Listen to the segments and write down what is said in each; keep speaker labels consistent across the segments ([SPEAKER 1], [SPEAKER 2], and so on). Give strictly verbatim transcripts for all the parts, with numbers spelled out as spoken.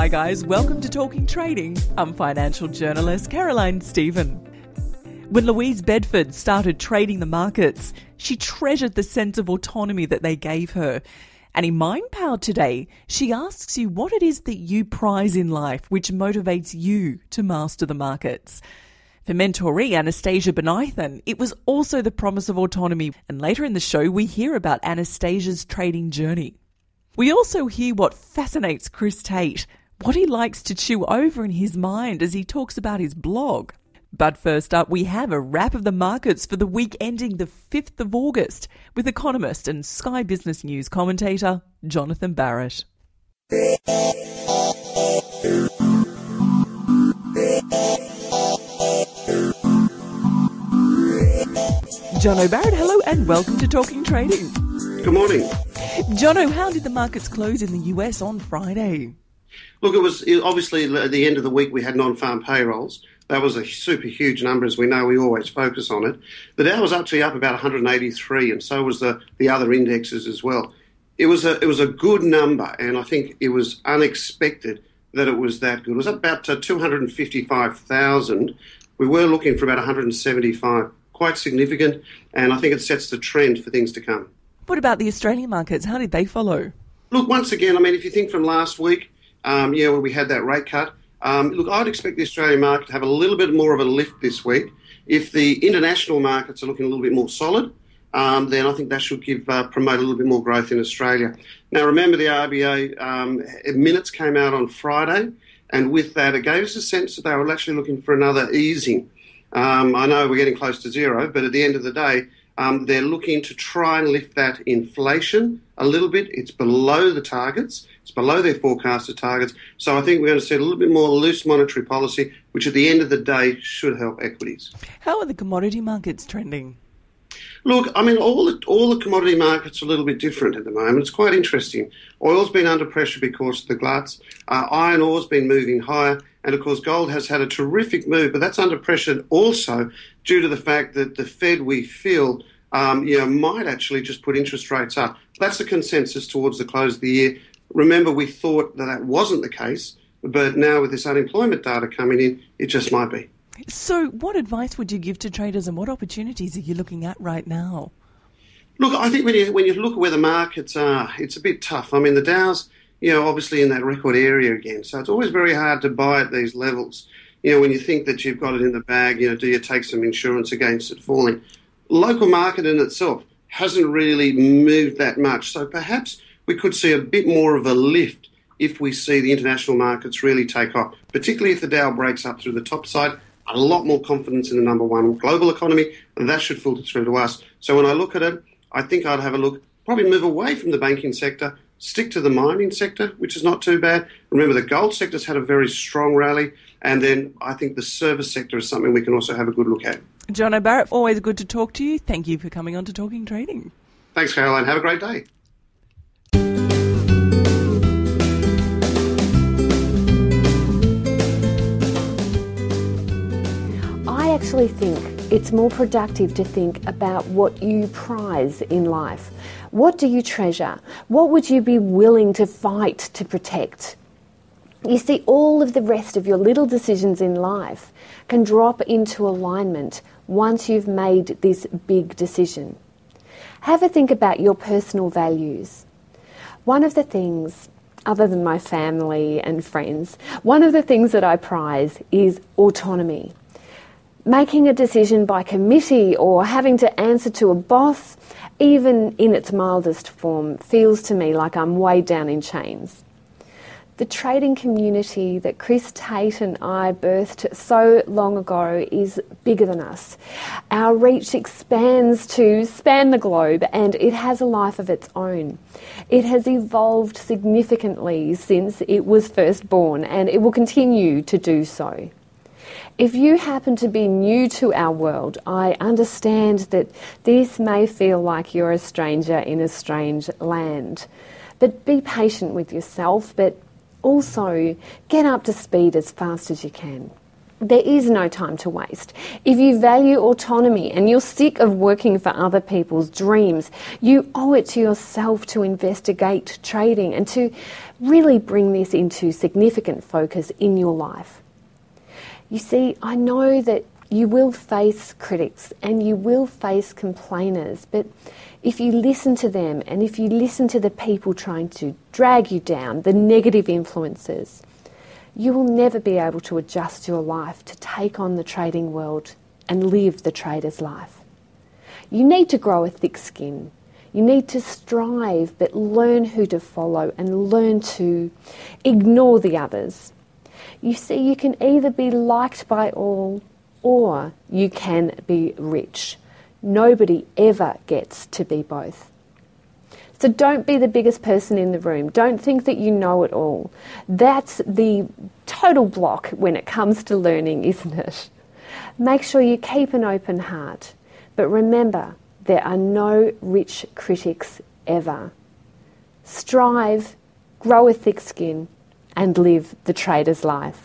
[SPEAKER 1] Hi guys, welcome to Talking Trading. I'm financial journalist Caroline Stephen. When Louise Bedford started trading the markets, she treasured the sense of autonomy that they gave her. And in Mind Power today, she asks you what it is that you prize in life which motivates you to master the markets. For mentoree Anastasia Benaithan, it was also the promise of autonomy. And later in the show, we hear about Anastasia's trading journey. We also hear what fascinates Chris Tate, what he likes to chew over in his mind as he talks about his blog. But first up, we have a wrap of the markets for the week ending the fifth of August with economist and Sky Business News commentator Jonathan Barrett. Jono Barrett, hello and welcome to Talking Trading.
[SPEAKER 2] Good morning.
[SPEAKER 1] Jono, how did the markets close in the U S on Friday?
[SPEAKER 2] Look, it was obviously at the end of the week we had non-farm payrolls. That was a super huge number, as we know. We always focus on it. The Dow was actually up about one hundred eighty-three, and so was the, the other indexes as well. It was a it was a good number, and I think it was unexpected that it was that good. It was up about uh, two hundred fifty-five thousand. We were looking for about one hundred seventy-five, quite significant, and I think it sets the trend for things to come.
[SPEAKER 1] What about the Australian markets? How did they follow?
[SPEAKER 2] Look, once again, I mean, if you think from last week, um, yeah, where we had that rate cut, um, look, I'd expect the Australian market to have a little bit more of a lift this week. If the international markets are looking a little bit more solid, um, then I think that should give uh, promote a little bit more growth in Australia. Now, remember the R B A um, minutes came out on Friday, and with that, it gave us a sense that they were actually looking for another easing. Um, I know we're getting close to zero, but at the end of the day, Um, they're looking to try and lift that inflation a little bit. It's below the targets. It's below their forecasted targets. So I think we're going to see a little bit more loose monetary policy, which at the end of the day should help equities.
[SPEAKER 1] How are the commodity markets trending?
[SPEAKER 2] Look, I mean, all the, all the commodity markets are a little bit different at the moment. It's quite interesting. Oil's been under pressure because of the gluts. Uh, iron ore's been moving higher. And, of course, gold has had a terrific move, but that's under pressure also due to the fact that the Fed, we feel, um, you know, might actually just put interest rates up. That's the consensus towards the close of the year. Remember, we thought that that wasn't the case, but now with this unemployment data coming in, it just might be.
[SPEAKER 1] So what advice would you give to traders and what opportunities are you looking at right now?
[SPEAKER 2] Look, I think when you, when you look at where the markets are, it's a bit tough. I mean, the Dow's, you know, obviously in that record area again. So it's always very hard to buy at these levels. You know, when you think that you've got it in the bag, you know, do you take some insurance against it falling? Local market in itself hasn't really moved that much. So perhaps we could see a bit more of a lift if we see the international markets really take off, particularly if the Dow breaks up through the top side. A lot more confidence in the number one global economy, and that should filter through to us. So when I look at it, I think I'd have a look, probably move away from the banking sector, stick to the mining sector, which is not too bad. Remember, the gold sector's had a very strong rally. And then I think the service sector is something we can also have a good look at.
[SPEAKER 1] Jono Barrett, always good to talk to you. Thank you for coming on to Talking Trading.
[SPEAKER 2] Thanks, Caroline. Have a great day.
[SPEAKER 3] I actually think it's more productive to think about what you prize in life. What do you treasure? What would you be willing to fight to protect? You see, all of the rest of your little decisions in life can drop into alignment once you've made this big decision. Have a think about your personal values. One of the things, other than my family and friends, one of the things that I prize is autonomy. Making a decision by committee or having to answer to a boss, even in its mildest form, feels to me like I'm way down in chains. The trading community that Chris Tate and I birthed so long ago is bigger than us. Our reach expands to span the globe, and it has a life of its own. It has evolved significantly since it was first born, and it will continue to do so. If you happen to be new to our world, I understand that this may feel like you're a stranger in a strange land. But be patient with yourself, but also get up to speed as fast as you can. There is no time to waste. If you value autonomy and you're sick of working for other people's dreams, you owe it to yourself to investigate trading and to really bring this into significant focus in your life. You see, I know that you will face critics and you will face complainers, but if you listen to them and if you listen to the people trying to drag you down, the negative influences, you will never be able to adjust your life to take on the trading world and live the trader's life. You need to grow a thick skin. You need to strive, but learn who to follow and learn to ignore the others. You see, you can either be liked by all or you can be rich. Nobody ever gets to be both. So don't be the biggest person in the room. Don't think that you know it all. That's the total block when it comes to learning, isn't it? Make sure you keep an open heart. But remember, there are no rich critics ever. Strive, grow a thick skin, and live the trader's life.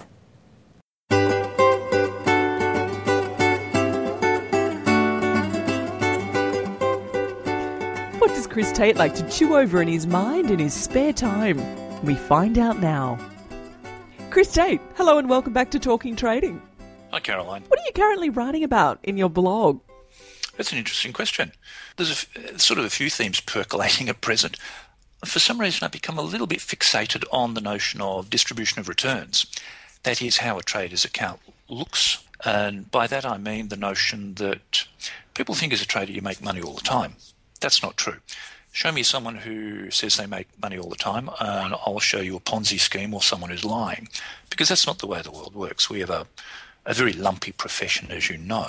[SPEAKER 1] What does Chris Tate like to chew over in his mind in his spare time? We find out now. Chris Tate, hello and welcome back to Talking Trading.
[SPEAKER 4] Hi, Caroline.
[SPEAKER 1] What are you currently writing about in your blog?
[SPEAKER 4] That's an interesting question. There's a f- sort of a few themes percolating at present. For some reason, I've become a little bit fixated on the notion of distribution of returns. That is how a trader's account looks. And by that, I mean the notion that people think as a trader you make money all the time. That's not true. Show me someone who says they make money all the time, and I'll show you a Ponzi scheme or someone who's lying, because that's not the way the world works. We have a, a very lumpy profession, as you know.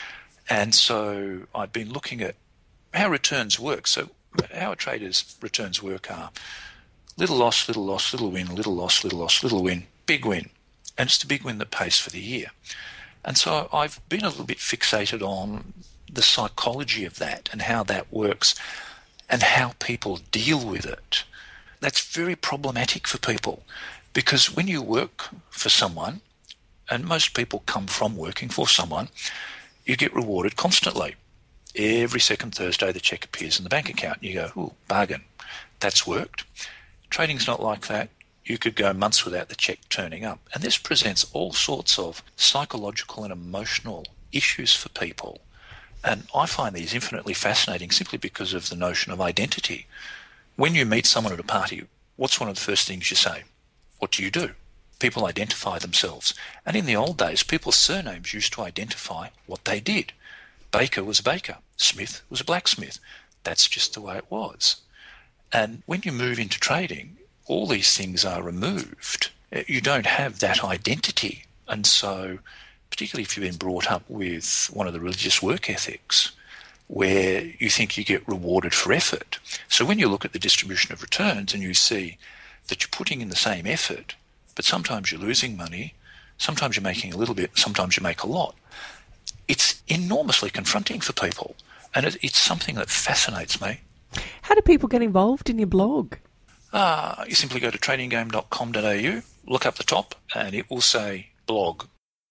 [SPEAKER 4] And so I've been looking at how returns work. So how a trader's returns work are little loss, little loss, little win, little loss, little loss, little win, big win. And it's the big win that pays for the year. And so I've been a little bit fixated on the psychology of that and how that works and how people deal with it. That's very problematic for people, because when you work for someone, and most people come from working for someone, you get rewarded constantly. Every second Thursday the cheque appears in the bank account. You go, ooh, bargain. That's worked. Trading's not like that. You could go months without the cheque turning up. And this presents all sorts of psychological and emotional issues for people. And I find these infinitely fascinating simply because of the notion of identity. When you meet someone at a party, what's one of the first things you say? What do you do? People identify themselves. And in the old days, people's surnames used to identify what they did. Baker was a baker. Smith was a blacksmith. That's just the way it was. And when you move into trading, all these things are removed. You don't have that identity. And so, particularly if you've been brought up with one of the religious work ethics, where you think you get rewarded for effort. So when you look at the distribution of returns and you see that you're putting in the same effort, but sometimes you're losing money, sometimes you're making a little bit, sometimes you make a lot, it's enormously confronting for people. And it, it's something that fascinates me.
[SPEAKER 1] How do people get involved in your blog?
[SPEAKER 4] Uh, you simply go to trading game dot com dot a u, look up the top, and it will say blog.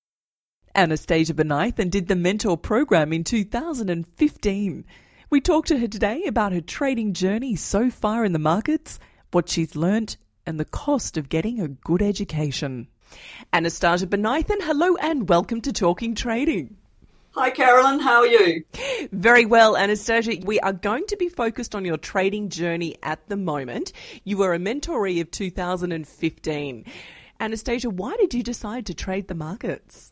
[SPEAKER 1] Anastasia Benoithen did the Mentor program in two thousand fifteen. We talked to her today about her trading journey so far in the markets, what she's learnt, and the cost of getting a good education. Anastasia Benoithen, hello and welcome to Talking Trading.
[SPEAKER 5] Hi, Carolyn. How are you?
[SPEAKER 1] Very well, Anastasia. We are going to be focused on your trading journey at the moment. You were a mentoree of two thousand fifteen. Anastasia, why did you decide to trade the markets?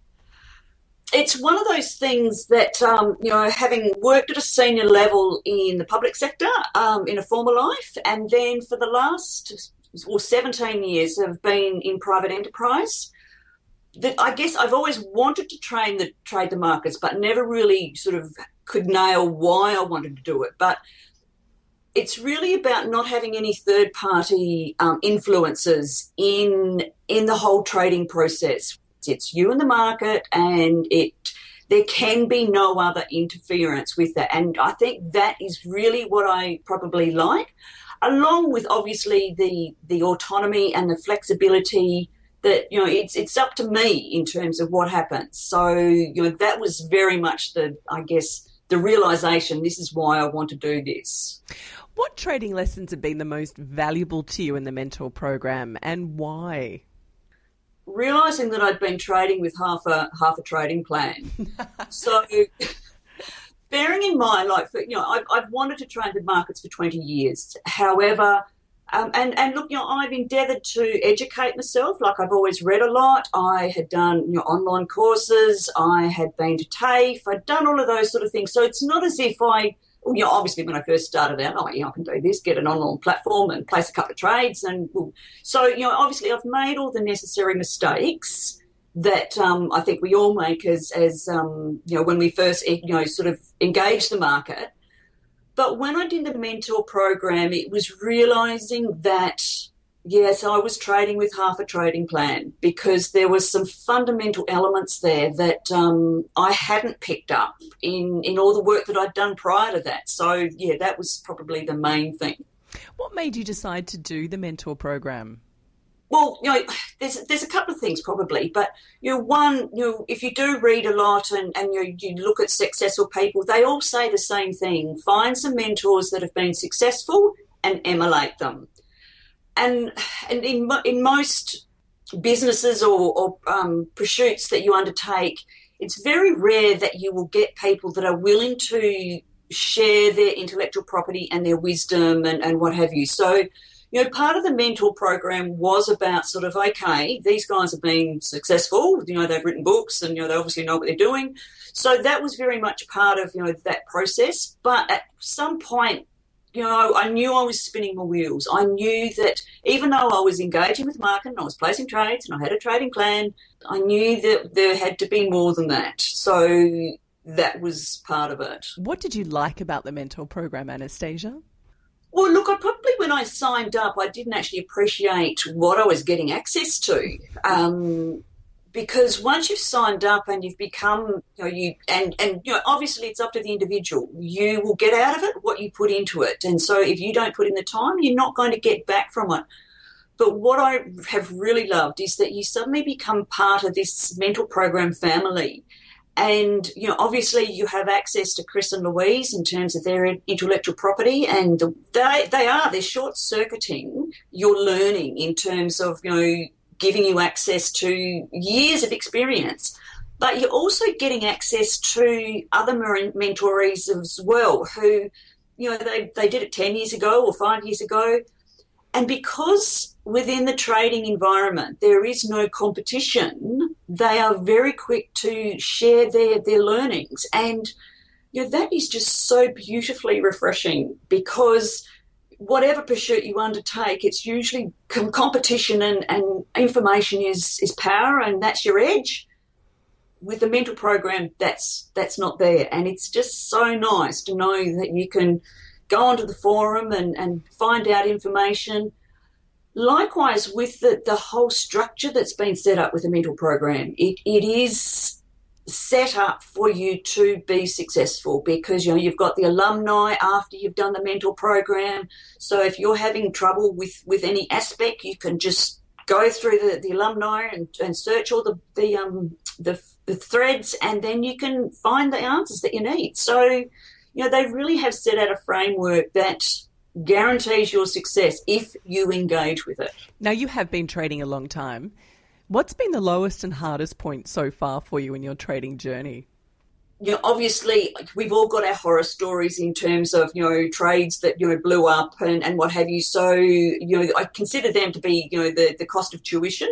[SPEAKER 5] It's one of those things that, um, you know, having worked at a senior level in the public sector um, in a former life, and then for the last or seventeen years have been in private enterprise, that I guess I've always wanted to train the trade the markets, but never really sort of could nail why I wanted to do it. But it's really about not having any third-party um, influences in in the whole trading process. It's you and the market, and it there can be no other interference with that. And I think that is really what I probably like, along with obviously the the autonomy and the flexibility that, you know, it's it's up to me in terms of what happens. So, you know, that was very much the, I guess, the realisation, this is why I want to do this.
[SPEAKER 1] What trading lessons have been the most valuable to you in the mentor program, and why?
[SPEAKER 5] Realising that I'd been trading with half a half a trading plan. So, bearing in mind, like, for, you know, I've, I've wanted to trade the markets for twenty years. However, um, and, and look, you know, I've endeavoured to educate myself. Like, I've always read a lot. I had done, you know, online courses. I had been to TAFE. I'd done all of those sort of things. So it's not as if I, you know, obviously when I first started out, oh, yeah, I can do this, get an online platform and place a couple of trades. And so, you know, obviously I've made all the necessary mistakes that um, I think we all make as, as um, you know, when we first, you know, sort of engage the market. But when I did the mentor program, it was realising that, yes, I was trading with half a trading plan, because there was some fundamental elements there that um, I hadn't picked up in, in all the work that I'd done prior to that. So, yeah, that was probably the main thing.
[SPEAKER 1] What made you decide to do the mentor program?
[SPEAKER 5] Well, you know, there's there's a couple of things probably, but, you know, one, you know, if you do read a lot and, and you, you look at successful people, they all say the same thing. Find some mentors that have been successful and emulate them. And and in in most businesses or, or um, pursuits that you undertake, it's very rare that you will get people that are willing to share their intellectual property and their wisdom and, and what have you. So, you know, part of the mentor program was about sort of, okay, these guys have been successful, you know, they've written books and, you know, they obviously know what they're doing. So that was very much part of, you know, that process. But at some point, you know, I knew I was spinning my wheels. I knew that even though I was engaging with market and I was placing trades and I had a trading plan, I knew that there had to be more than that. So that was part of it.
[SPEAKER 1] What did you like about the mentor program, Anastasia?
[SPEAKER 5] Well, look, I probably, when I signed up, I didn't actually appreciate what I was getting access to. Um, because once you've signed up and you've become, you know, you and, and you know, obviously it's up to the individual. You will get out of it what you put into it. And so if you don't put in the time, you're not going to get back from it. But what I have really loved is that you suddenly become part of this mentor program family. And, you know, obviously you have access to Chris and Louise in terms of their intellectual property, and they they are, they're short-circuiting your learning in terms of, you know, giving you access to years of experience. But you're also getting access to other mentorees as well who, you know, they, they did it ten years ago or five years ago. And because within the trading environment there is no competition, they are very quick to share their, their learnings. And, you know, that is just so beautifully refreshing, because whatever pursuit you undertake, it's usually com- competition and, and information is, is power, and that's your edge. With the mentor program, that's that's not there. And it's just so nice to know that you can go onto the forum and, and find out information. Likewise, with the, the whole structure that's been set up with the mentor program, it, it is set up for you to be successful, because, you know, you've got the alumni after you've done the mentor program. So if you're having trouble with, with any aspect, you can just go through the, the alumni and, and search all the the, um, the the threads, and then you can find the answers that you need. So, you know, they really have set out a framework that guarantees your success if you engage with it.
[SPEAKER 1] Now, you have been trading a long time. What's been the lowest and hardest point so far for you in your trading journey?
[SPEAKER 5] You know, obviously, we've all got our horror stories in terms of, you know, trades that, you know, blew up and, and what have you. So, you know, I consider them to be, you know, the, the cost of tuition.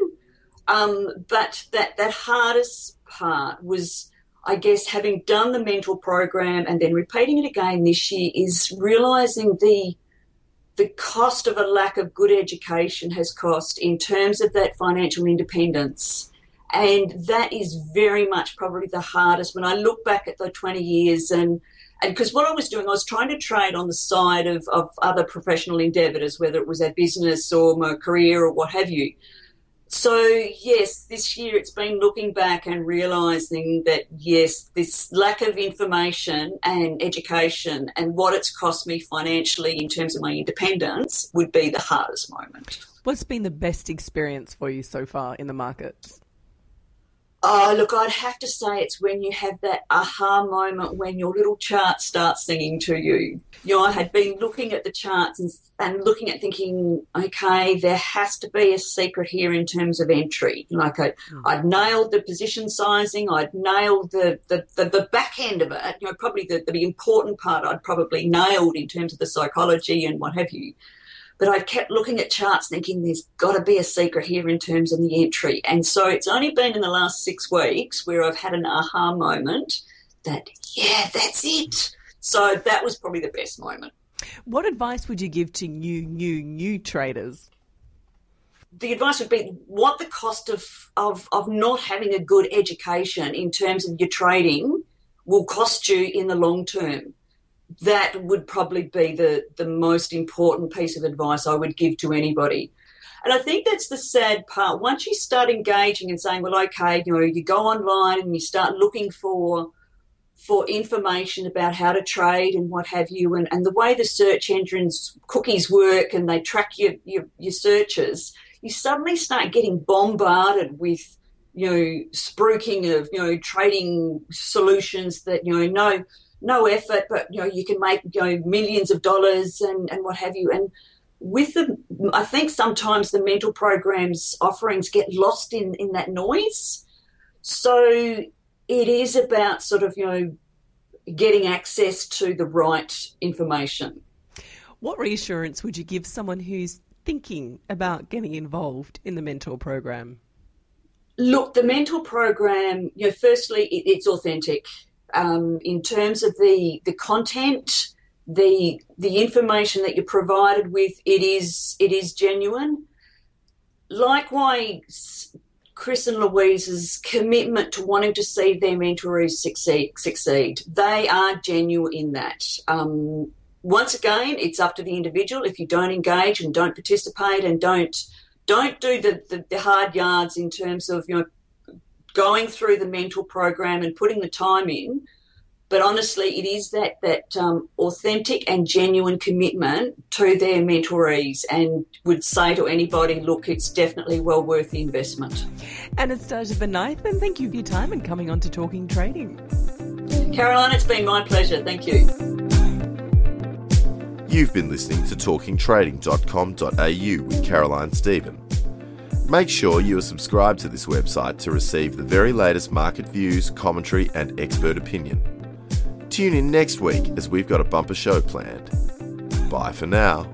[SPEAKER 5] Um, but that, that hardest part was, I guess, having done the mentor program and then repeating it again this year, is realising the the cost of a lack of good education has cost in terms of that financial independence. And that is very much probably the hardest when I look back at the twenty years. And and because what I was doing, I was trying to trade on the side of, of other professional endeavours, whether it was our business or my career or what have you. So, yes, this year it's been looking back and realising that, yes, this lack of information and education and what it's cost me financially in terms of my independence would be the hardest moment.
[SPEAKER 1] What's been the best experience for you so far in the markets?
[SPEAKER 5] Oh, look, I'd have to say it's when you have that aha moment when your little chart starts singing to you. You know, I had been looking at the charts and, and looking at thinking, okay, there has to be a secret here in terms of entry. Like I, mm. I'd nailed the position sizing, I'd nailed the, the, the, the back end of it, you know, probably the, the important part I'd probably nailed in terms of the psychology and what have you. But I kept looking at charts thinking there's got to be a secret here in terms of the entry. And so it's only been in the last six weeks where I've had an aha moment that, yeah, that's it. So that was probably the best moment.
[SPEAKER 1] What advice would you give to new, new, new traders?
[SPEAKER 5] The advice would be what the cost of, of, of not having a good education in terms of your trading will cost you in the long term. That would probably be the, the most important piece of advice I would give to anybody. And I think that's the sad part. Once you start engaging and saying, well, okay, you know, you go online and you start looking for for information about how to trade and what have you, and, and the way the search engines cookies work and they track your, your, your searches, you suddenly start getting bombarded with, you know, spruiking of, you know, trading solutions that, you know, no... no effort, but, you know, you can make, you know, millions of dollars and, and what have you. And with the, I think sometimes the mental programs offerings get lost in, in that noise. So it is about sort of, you know, getting access to the right information.
[SPEAKER 1] What reassurance would you give someone who's thinking about getting involved in the mentor program?
[SPEAKER 5] Look, the mentor program, you know, firstly, it, it's authentic. Um, in terms of the, the content, the the information that you're provided with, it is it is genuine. Likewise, Chris and Louise's commitment to wanting to see their mentorees succeed, succeed. They are genuine in that. Um, once again, it's up to the individual. If you don't engage and don't participate and don't don't do the, the, the hard yards in terms of, you know, going through the mentor program and putting the time in. But honestly, it is that that um, authentic and genuine commitment to their mentorees, and would say to anybody, look, it's definitely well worth the investment.
[SPEAKER 1] Anastasia Bonython, thank you for your time and coming on to Talking Trading.
[SPEAKER 5] Caroline, it's been my pleasure. Thank you.
[SPEAKER 6] You've been listening to talking trading dot com dot a u with Caroline Stephen. Make sure you are subscribed to this website to receive the very latest market views, commentary and expert opinion. Tune in next week as we've got a bumper show planned. Bye for now.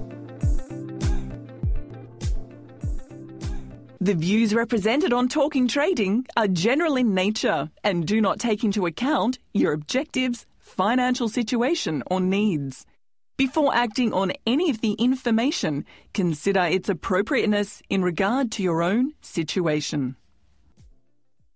[SPEAKER 1] The views represented on Talking Trading are general in nature and do not take into account your objectives, financial situation or needs. Before acting on any of the information, consider its appropriateness in regard to your own situation.